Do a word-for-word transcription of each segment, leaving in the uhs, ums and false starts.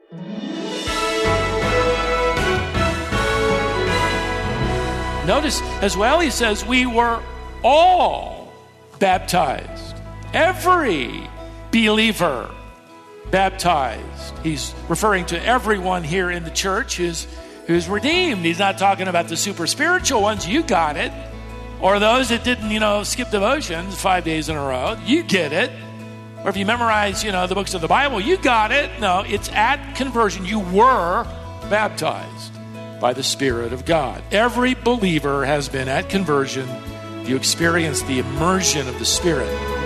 Notice as well, he says, we were all baptized. Every believer baptized. He's referring to everyone here in the church who's, who's redeemed. He's not talking about the super spiritual ones. You got it. Or those that didn't, you know, skip devotions five days in a row. You get it. Or if you memorize, you know, the books of the Bible, you got it. No, it's at conversion. You were baptized by the Spirit of God. Every believer has been at conversion. You experience the immersion of the Spirit.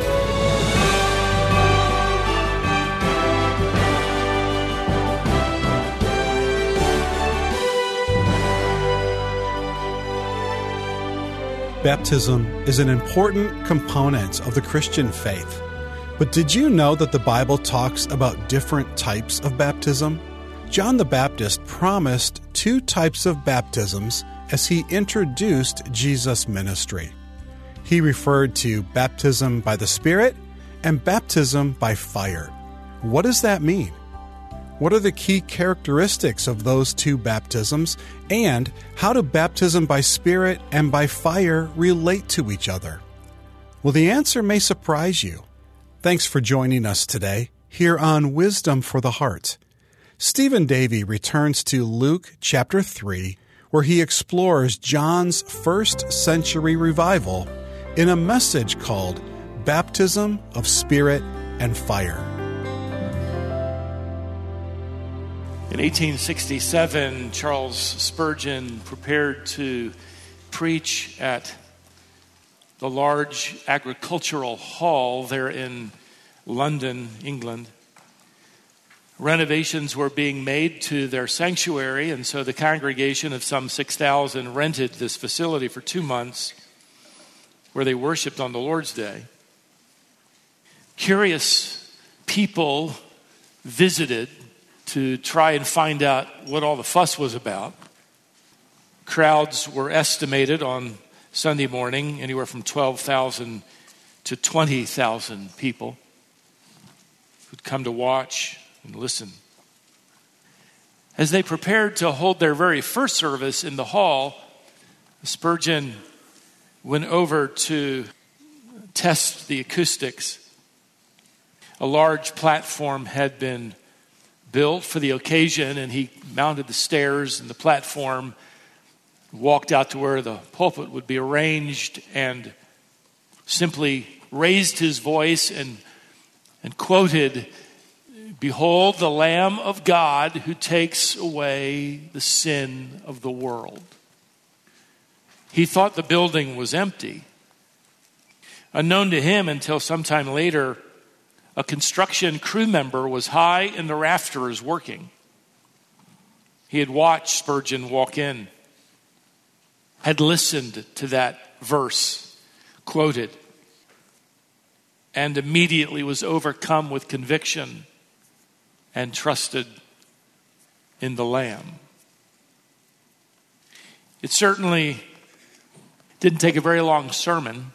Baptism is an important component of the Christian faith. But did you know that the Bible talks about different types of baptism? John the Baptist promised two types of baptisms as he introduced Jesus' ministry. He referred to baptism by the Spirit and baptism by fire. What does that mean? What are the key characteristics of those two baptisms, and how do baptism by Spirit and by fire relate to each other? Well, the answer may surprise you. Thanks for joining us today here on Wisdom for the Heart. Stephen Davey returns to Luke chapter three, where he explores John's first century revival in a message called Baptism of Spirit and Fire. In eighteen sixty-seven, Charles Spurgeon prepared to preach at the large agricultural hall there in London, England. Renovations were being made to their sanctuary, and so the congregation of some six thousand rented this facility for two months where they worshiped on the Lord's Day. Curious people visited to try and find out what all the fuss was about. Crowds were estimated on Sunday morning, anywhere from twelve thousand to twenty thousand people who'd come to watch and listen. As they prepared to hold their very first service in the hall, Spurgeon went over to test the acoustics. A large platform had been built for the occasion, and he mounted the stairs and the platform, walked out to where the pulpit would be arranged, and simply raised his voice and, and quoted, "Behold the Lamb of God who takes away the sin of the world." He thought the building was empty. Unknown to him until sometime later, a construction crew member was high in the rafters working. He had watched Spurgeon walk in, had listened to that verse quoted, and immediately was overcome with conviction and trusted in the Lamb. It certainly didn't take a very long sermon.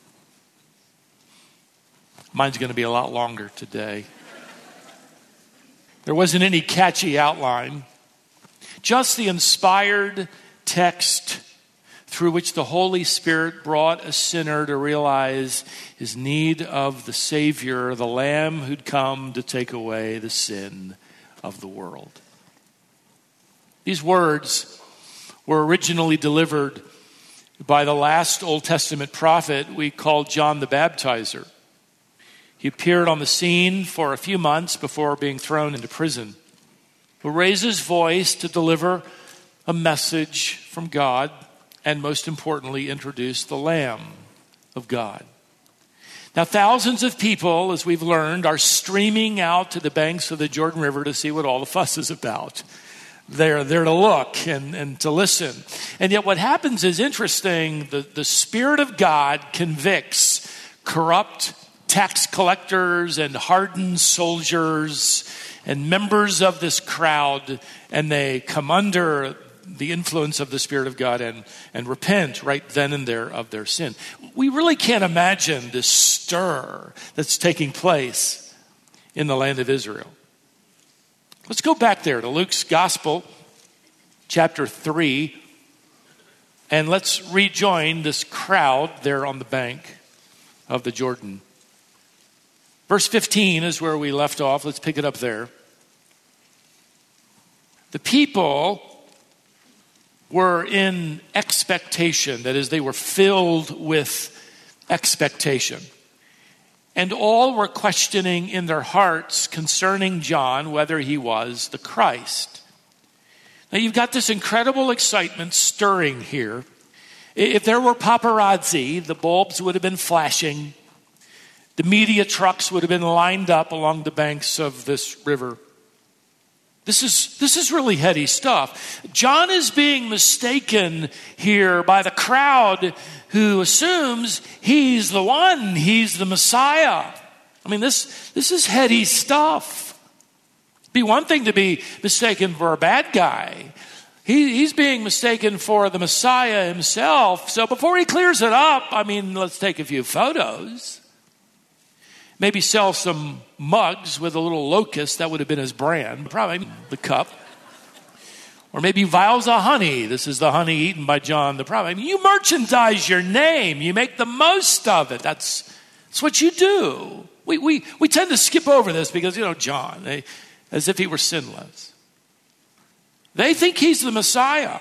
Mine's going to be a lot longer today. There wasn't any catchy outline, just the inspired text through which the Holy Spirit brought a sinner to realize his need of the Savior, the Lamb who'd come to take away the sin of the world. These words were originally delivered by the last Old Testament prophet we call John the Baptizer. He appeared on the scene for a few months before being thrown into prison. He raised his voice to deliver a message from God, and most importantly, introduce the Lamb of God. Now, thousands of people, as we've learned, are streaming out to the banks of the Jordan River to see what all the fuss is about. They're there to look and, and to listen. And yet what happens is interesting. The, the Spirit of God convicts corrupt tax collectors and hardened soldiers and members of this crowd, and they come under the influence of the Spirit of God and, and repent right then and there of their sin. We really can't imagine this stir that's taking place in the land of Israel. Let's go back there to Luke's Gospel, chapter three, and let's rejoin this crowd there on the bank of the Jordan. Verse fifteen is where we left off. Let's pick it up there. The people were in expectation. That is, they were filled with expectation. And all were questioning in their hearts concerning John whether he was the Christ. Now you've got this incredible excitement stirring here. If there were paparazzi, the bulbs would have been flashing. The media trucks would have been lined up along the banks of this river. This is, this is really heady stuff. John is being mistaken here by the crowd who assumes he's the one, he's the Messiah. I mean, this, this is heady stuff. It'd be one thing to be mistaken for a bad guy. He, he's being mistaken for the Messiah himself. So before he clears it up, I mean, let's take a few photos. Maybe sell some mugs with a little locust. That would have been his brand. Probably the cup. Or maybe vials of honey. This is the honey eaten by John the prophet. I mean, you merchandise your name. You make the most of it. That's, that's what you do. We, we, we tend to skip over this because, you know, John, they, as if he were sinless. They think he's the Messiah.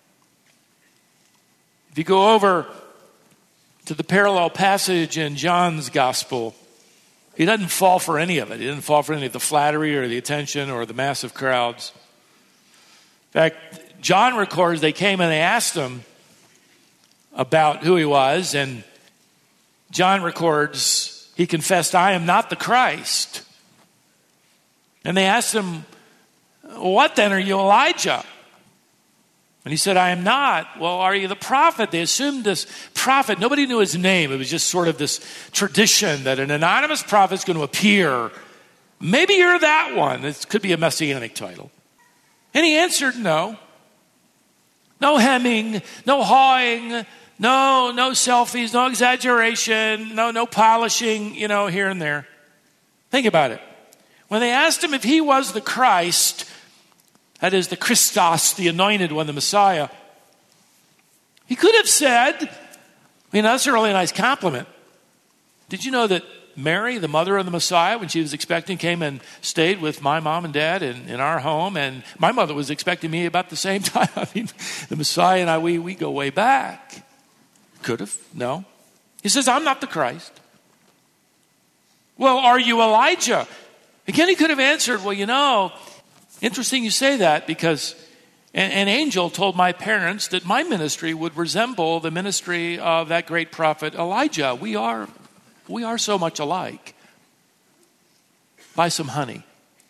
If you go over to the parallel passage in John's gospel, he doesn't fall for any of it. He didn't fall for any of the flattery or the attention or the massive crowds. In fact, John records they came and they asked him about who he was. And John records he confessed, "I am not the Christ." And they asked him, "What then? Are you Elijah?" And he said, "I am not." "Well, are you the prophet?" They assumed this prophet. Nobody knew his name. It was just sort of this tradition that an anonymous prophet is going to appear. Maybe you're that one. It could be a messianic title. And he answered, no. No hemming, no hawing, no, no selfies, no exaggeration, no, no polishing, you know, here and there. Think about it. When they asked him if he was the Christ, that is the Christos, the anointed one, the Messiah, he could have said, I mean, that's a really nice compliment. Did you know that Mary, the mother of the Messiah, when she was expecting, came and stayed with my mom and dad in, in our home, and my mother was expecting me about the same time. I mean, the Messiah and I, we, we go way back. Could have, no. He says, "I'm not the Christ." "Well, are you Elijah?" Again, he could have answered, "Well, you know, interesting you say that, because an, an angel told my parents that my ministry would resemble the ministry of that great prophet Elijah. We are We are so much alike. Buy some honey."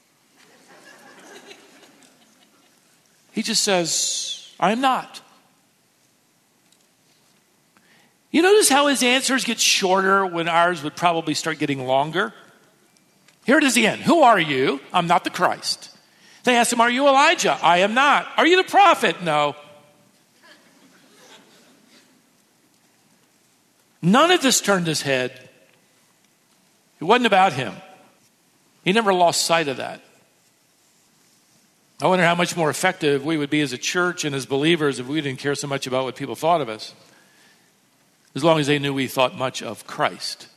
He just says, "I am not." You notice how his answers get shorter when ours would probably start getting longer? Here it is again. "Who are you?" "I'm not the Christ." They asked him, "Are you Elijah?" "I am not." "Are you the prophet?" "No." None of this turned his head. It wasn't about him. He never lost sight of that. I wonder how much more effective we would be as a church and as believers if we didn't care so much about what people thought of us, as long as they knew we thought much of Christ.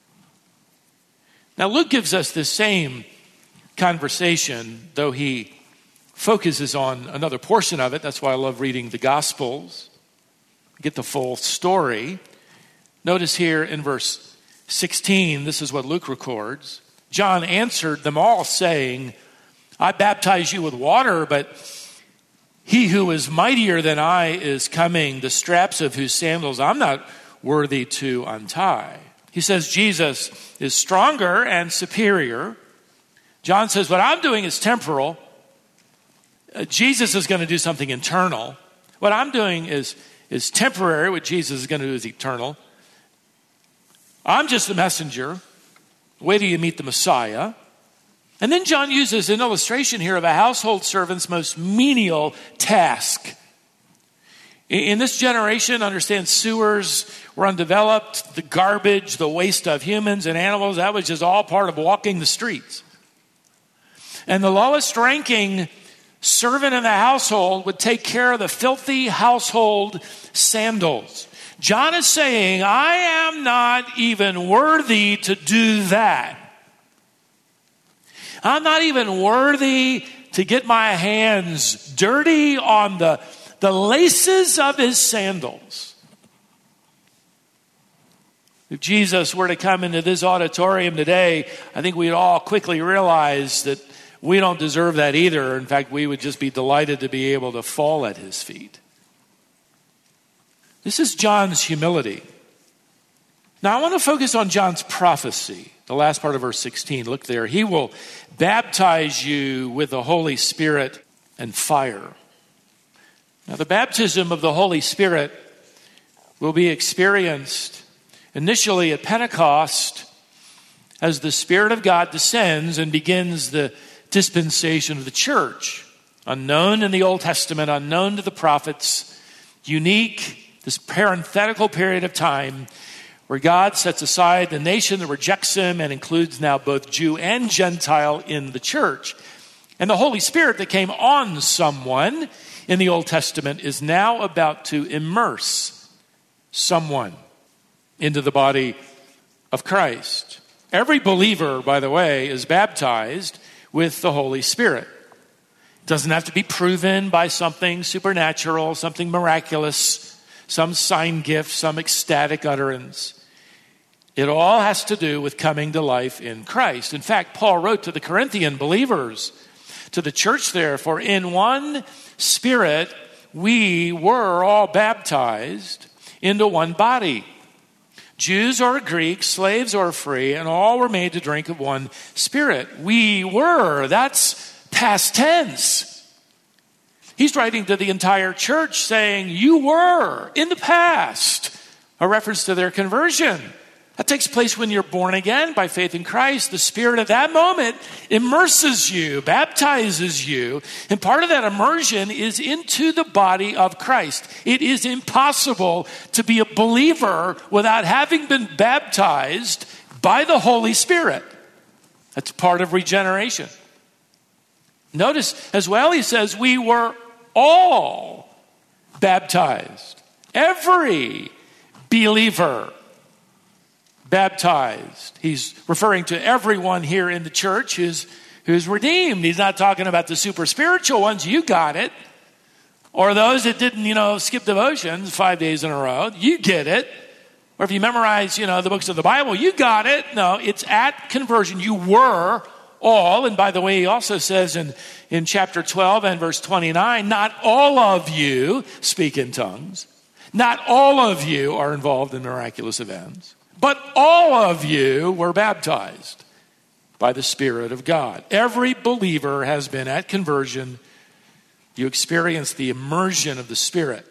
Now, Luke gives us the same conversation, though he focuses on another portion of it. That's why I love reading the Gospels. Get the full story. Notice here in verse sixteen, this is what Luke records. "John answered them all, saying, I baptize you with water, but he who is mightier than I is coming, the straps of whose sandals I'm not worthy to untie." He says Jesus is stronger and superior. John says, what I'm doing is temporal. Uh, Jesus is going to do something internal. What I'm doing is, is temporary. What Jesus is going to do is eternal. I'm just the messenger. Wait till you meet the Messiah. And then John uses an illustration here of a household servant's most menial task. In this generation, understand, sewers were undeveloped. The garbage, the waste of humans and animals, that was just all part of walking the streets. And the lowest ranking servant in the household would take care of the filthy household sandals. John is saying, I am not even worthy to do that. I'm not even worthy to get my hands dirty on the, the laces of his sandals. If Jesus were to come into this auditorium today, I think we'd all quickly realize that we don't deserve that either. In fact, we would just be delighted to be able to fall at his feet. This is John's humility. Now I want to focus on John's prophecy, the last part of verse sixteen. Look there. He will baptize you with the Holy Spirit and fire. Now the baptism of the Holy Spirit will be experienced initially at Pentecost as the Spirit of God descends and begins the dispensation of the church. Unknown in the Old Testament, unknown to the prophets, unique, this parenthetical period of time where God sets aside the nation that rejects him and includes now both Jew and Gentile in the church. And the Holy Spirit that came on someone in the Old Testament is now about to immerse someone into the body of Christ. Every believer, by the way, is baptized with the Holy Spirit. It doesn't have to be proven by something supernatural, something miraculous, some sign gift, some ecstatic utterance. It all has to do with coming to life in Christ. In fact, Paul wrote to the Corinthian believers, to the church there, for in one Spirit we were all baptized into one body. Jews or Greeks, slaves or free, and all were made to drink of one Spirit. We were, that's past tense. He's writing to the entire church saying, you were in the past, a reference to their conversion. That takes place when you're born again by faith in Christ. The Spirit at that moment immerses you, baptizes you. And part of that immersion is into the body of Christ. It is impossible to be a believer without having been baptized by the Holy Spirit. That's part of regeneration. Notice as well, he says, we were all baptized. Every believer baptized. He's referring to everyone here in the church who's, who's redeemed. He's not talking about the super spiritual ones. You got it. Or those that didn't, you know, skip devotions five days in a row. You get it. Or if you memorize, you know, the books of the Bible, you got it. No, it's at conversion. You were all. And by the way, he also says in, in chapter twelve and verse twenty-nine, not all of you speak in tongues. Not all of you are involved in miraculous events. But all of you were baptized by the Spirit of God. Every believer has been at conversion. You experience the immersion of the Spirit.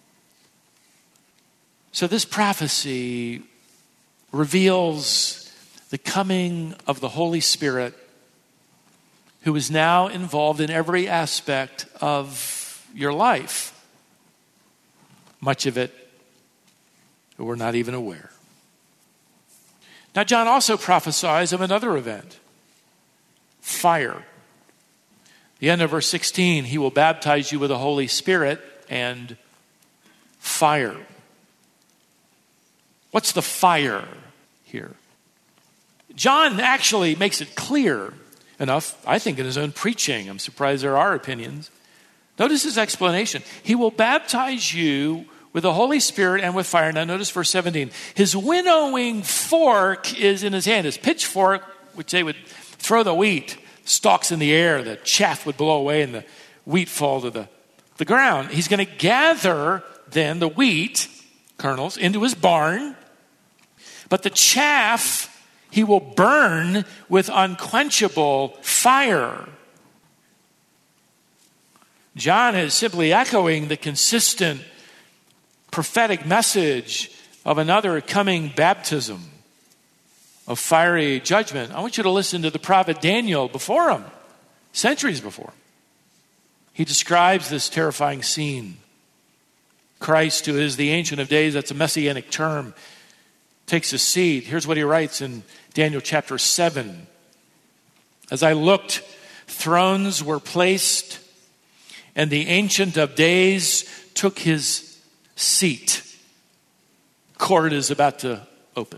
So this prophecy reveals the coming of the Holy Spirit, who is now involved in every aspect of your life. Much of it we're not even aware. Now, John also prophesies of another event, fire. The end of verse sixteen, he will baptize you with the Holy Spirit and fire. What's the fire here? John actually makes it clear enough, I think, in his own preaching. I'm surprised there are opinions. Notice his explanation. He will baptize you with the Holy Spirit and with fire. Now notice verse seventeen. His winnowing fork is in his hand. His pitchfork, which they would throw the wheat stalks in the air. The chaff would blow away and the wheat fall to the, the ground. He's going to gather then the wheat kernels into his barn. But the chaff he will burn with unquenchable fire. John is simply echoing the consistent prophetic message of another coming baptism of fiery judgment. I want you to listen to the prophet Daniel before him, centuries before. He describes this terrifying scene. Christ, who is the Ancient of Days, that's a messianic term, takes a seat. Here's what he writes in Daniel chapter seven. As I looked thrones were placed, and the Ancient of Days took his seat. Court is about to open.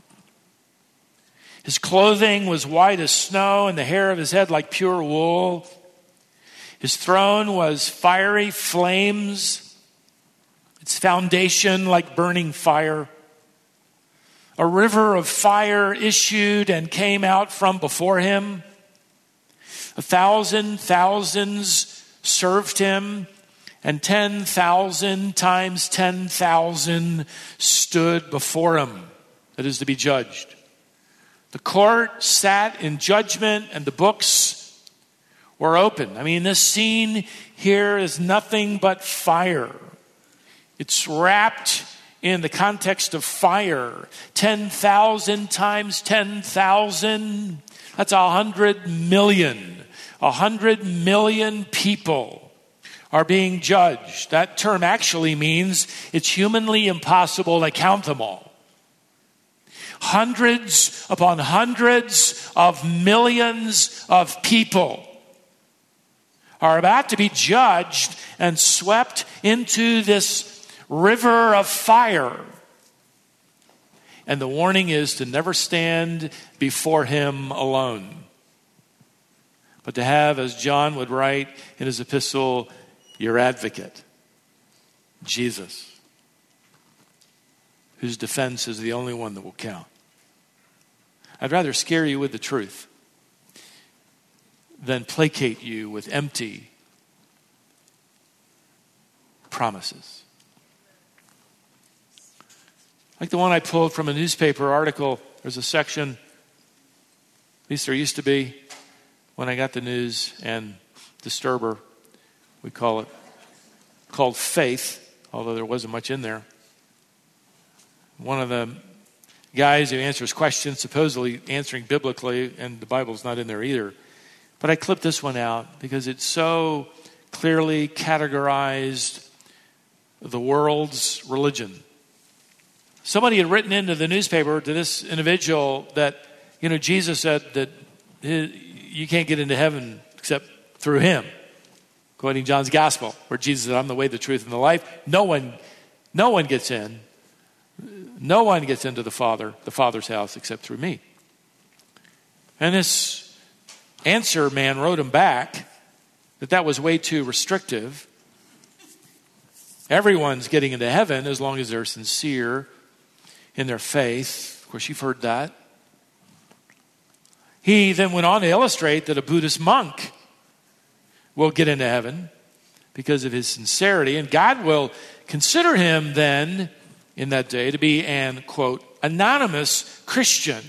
His clothing was white as snow, and the hair of his head like pure wool. His throne was fiery flames, its foundation like burning fire. A river of fire issued and came out from before him. A thousand thousands served him, and ten thousand times ten thousand stood before him, that is to be judged. The court sat in judgment, and the books were open. I mean, this scene here is nothing but fire. It's wrapped in the context of fire. ten thousand times ten thousand, that's a hundred million. A hundred million people are being judged. That term actually means it's humanly impossible to count them all. Hundreds upon hundreds of millions of people are about to be judged and swept into this river of fire. And the warning is to never stand before him alone, but to have, as John would write in his epistle, your advocate, Jesus, whose defense is the only one that will count. I'd rather scare you with the truth than placate you with empty promises. Like the one I pulled from a newspaper article, there's a section, at least there used to be, when I got the news and disturber, we call it, called Faith, although there wasn't much in there. One of the guys who answers questions, supposedly answering biblically, and the Bible's not in there either. But I clipped this one out because it so clearly categorized the world's religion. Somebody had written into the newspaper to this individual that, you know, Jesus said that his, you can't get into heaven except through him. Quoting John's gospel, where Jesus said, I'm the way, the truth, and the life. No one, no one gets in. No one gets into the Father, the Father's house, except through me. And this answer man wrote him back that that was way too restrictive. Everyone's getting into heaven as long as they're sincere in their faith. Of course, you've heard that. He then went on to illustrate that a Buddhist monk will get into heaven because of his sincerity, and God will consider him then in that day to be an, quote, anonymous Christian.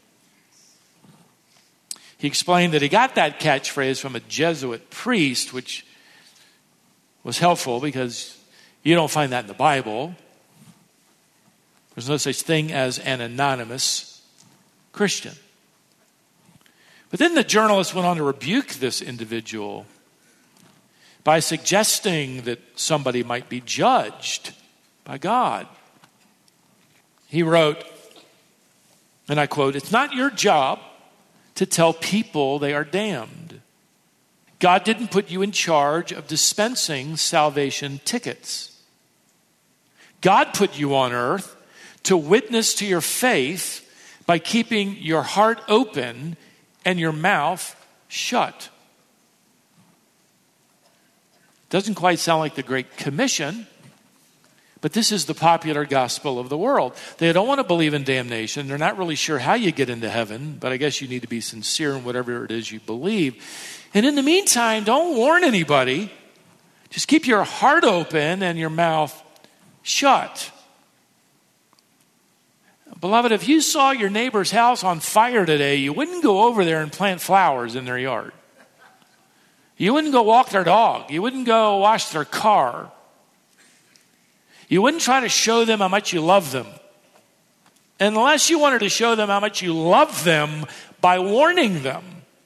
He explained that he got that catchphrase from a Jesuit priest, which was helpful because you don't find that in the Bible. There's no such thing as an anonymous Christian. But then the journalist went on to rebuke this individual by suggesting that somebody might be judged by God. He wrote, and I quote, "It's not your job to tell people they are damned. God didn't put you in charge of dispensing salvation tickets. God put you on earth to witness to your faith by keeping your heart open and your mouth shut." Doesn't quite sound like the Great Commission, but this is the popular gospel of the world. They don't want to believe in damnation. They're not really sure how you get into heaven, but I guess you need to be sincere in whatever it is you believe. And in the meantime, don't warn anybody. Just keep your heart open and your mouth shut. Beloved, if you saw your neighbor's house on fire today, you wouldn't go over there and plant flowers in their yard. You wouldn't go walk their dog. You wouldn't go wash their car. You wouldn't try to show them how much you love them. Unless you wanted to show them how much you love them by warning them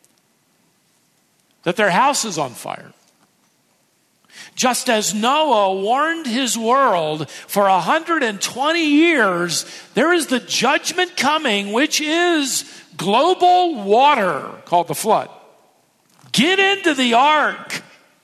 that their house is on fire. Just as Noah warned his world for one hundred twenty years, there is the judgment coming, which is global water, called the flood. Get into the ark.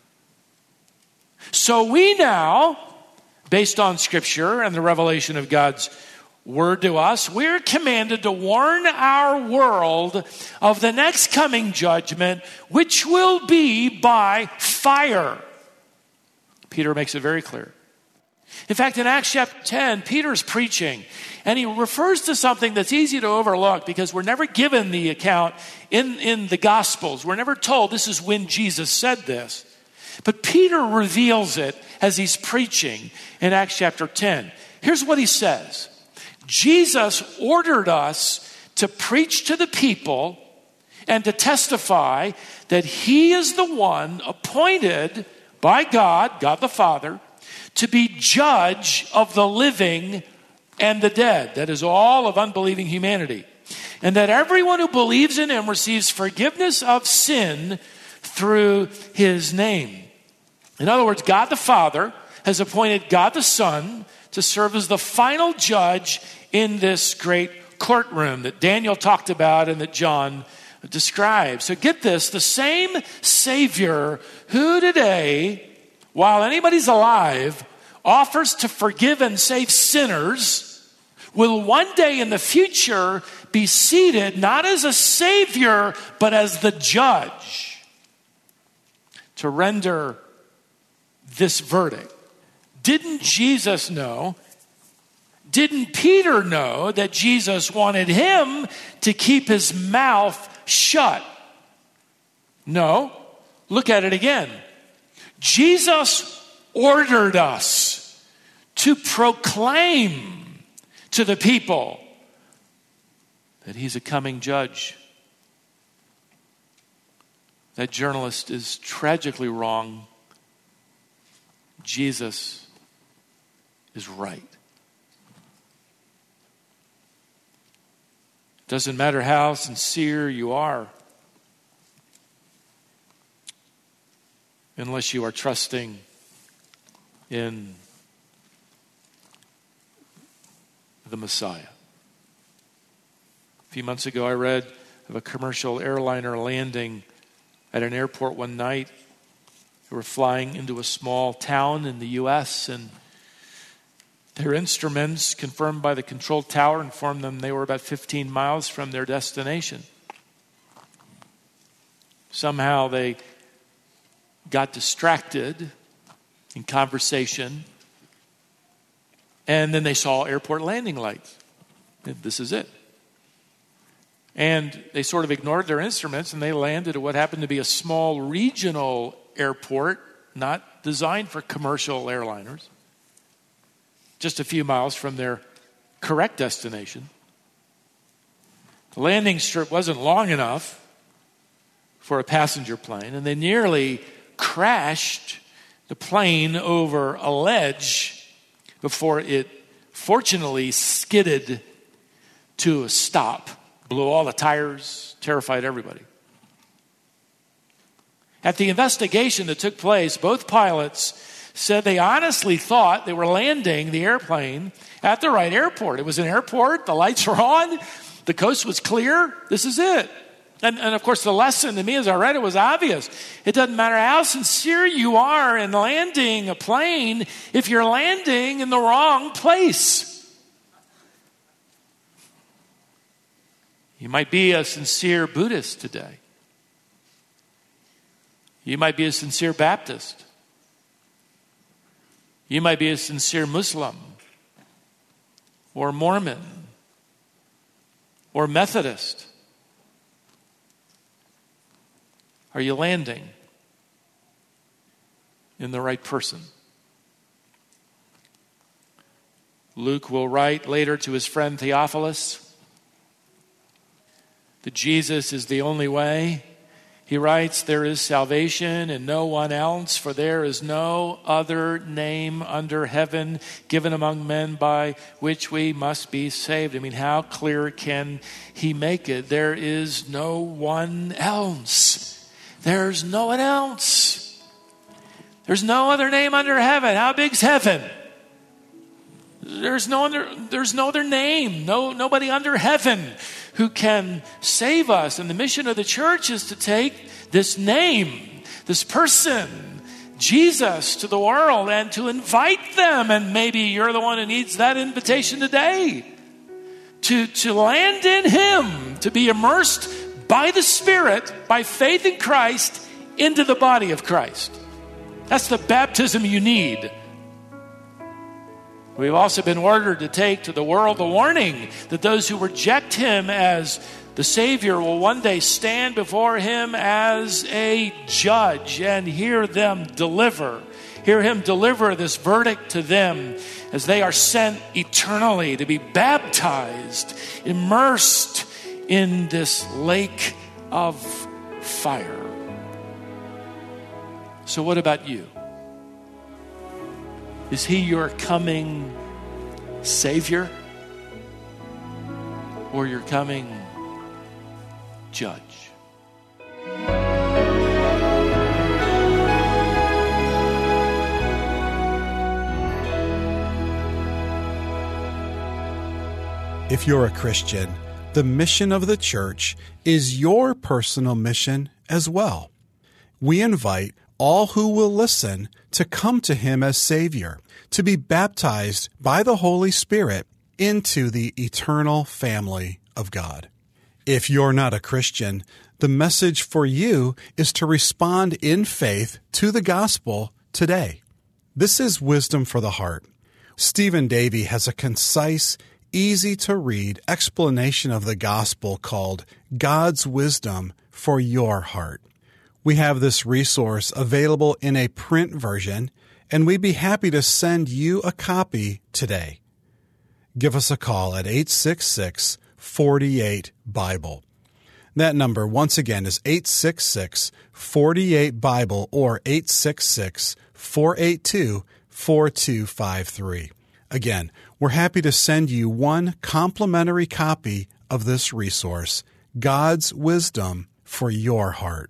So we now, based on Scripture and the revelation of God's word to us, we're commanded to warn our world of the next coming judgment, which will be by fire. Peter makes it very clear. In fact, in Acts chapter ten, Peter's preaching, and he refers to something that's easy to overlook because we're never given the account in, in the Gospels. We're never told this is when Jesus said this. But Peter reveals it as he's preaching in Acts chapter ten. Here's what he says. Jesus ordered us to preach to the people and to testify that he is the one appointed by God, God the Father, to be judge of the living and the dead. That is all of unbelieving humanity. And that everyone who believes in him receives forgiveness of sin through his name. In other words, God the Father has appointed God the Son to serve as the final judge in this great courtroom that Daniel talked about and that John described. So get this, the same Savior who today, while anybody's alive, offers to forgive and save sinners, will one day in the future be seated not as a Savior, but as the judge to render this verdict. Didn't Jesus know? Didn't Peter know that Jesus wanted him to keep his mouth shut? No. Look at it again. Jesus ordered us to proclaim to the people that he's a coming judge. That journalist is tragically wrong. Jesus is right. Doesn't matter how sincere you are, unless you are trusting in the Messiah. A few months ago, I read of a commercial airliner landing at an airport one night. They were flying into a small town in the U S, and their instruments, confirmed by the control tower, informed them they were about fifteen miles from their destination. Somehow they got distracted in conversation, and then they saw airport landing lights. This is it. And they sort of ignored their instruments, and they landed at what happened to be a small regional airport, not designed for commercial airliners, just a few miles from their correct destination. The landing strip wasn't long enough for a passenger plane, and they nearly crashed the plane over a ledge before it fortunately skidded to a stop, blew all the tires, terrified everybody. At the investigation that took place, both pilots said they honestly thought they were landing the airplane at the right airport. It was an airport, the lights were on, the coast was clear, this is it. And, and of course the lesson to me as I read it was obvious. It doesn't matter how sincere you are in landing a plane if you're landing in the wrong place. You might be a sincere Buddhist today. You might be a sincere Baptist. You might be a sincere Muslim or Mormon or Methodist. Are you landing in the right person? Luke will write later to his friend Theophilus that Jesus is the only way. He writes, there is salvation in no one else, for there is no other name under heaven given among men by which we must be saved. I mean, how clear can he make it? There is no one else. There's no one else. There's no other name under heaven. How big's heaven? There's no other, there's no other name, no nobody under heaven who can save us. And the mission of the church is to take this name, this person, Jesus, to the world and to invite them. And maybe you're the one who needs that invitation today. To, to land in Him, to be immersed by the Spirit, by faith in Christ, into the body of Christ. That's the baptism you need. We've also been ordered to take to the world the warning that those who reject Him as the Savior will one day stand before Him as a judge and hear them deliver. Hear Him deliver this verdict to them as they are sent eternally to be baptized, immersed in this lake of fire. So what about you? Is He your coming Savior or your coming judge? If you're a Christian, the mission of the church is your personal mission as well. We invite all who will listen to come to Him as Savior, to be baptized by the Holy Spirit into the eternal family of God. If you're not a Christian, the message for you is to respond in faith to the gospel today. This is Wisdom for the Heart. Stephen Davey has a concise, easy-to-read explanation of the gospel called God's Wisdom for Your Heart. We have this resource available in a print version, and we'd be happy to send you a copy today. Give us a call at eight six six, four eight, Bible. That number, once again, is eight six six, four eight, Bible or eight six six, four eight two, four two five three. Again, we're happy to send you one complimentary copy of this resource, God's Wisdom for Your Heart.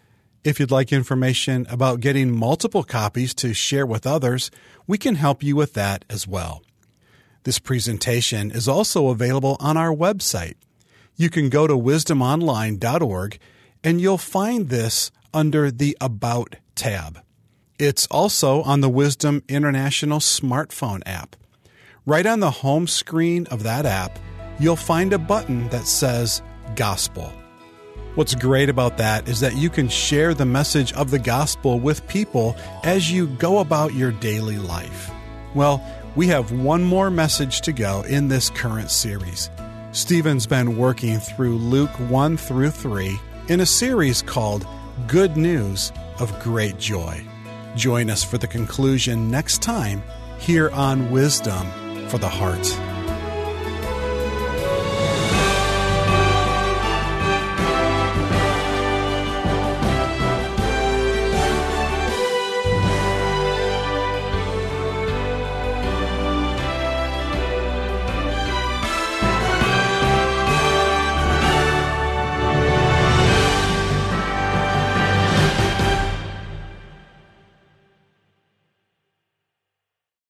If you'd like information about getting multiple copies to share with others, we can help you with that as well. This presentation is also available on our website. You can go to wisdom online dot org and you'll find this under the About tab. It's also on the Wisdom International smartphone app. Right on the home screen of that app, you'll find a button that says Gospel. What's great about that is that you can share the message of the gospel with people as you go about your daily life. Well, we have one more message to go in this current series. Stephen's been working through Luke one through three in a series called Good News of Great Joy. Join us for the conclusion next time here on Wisdom for the Heart.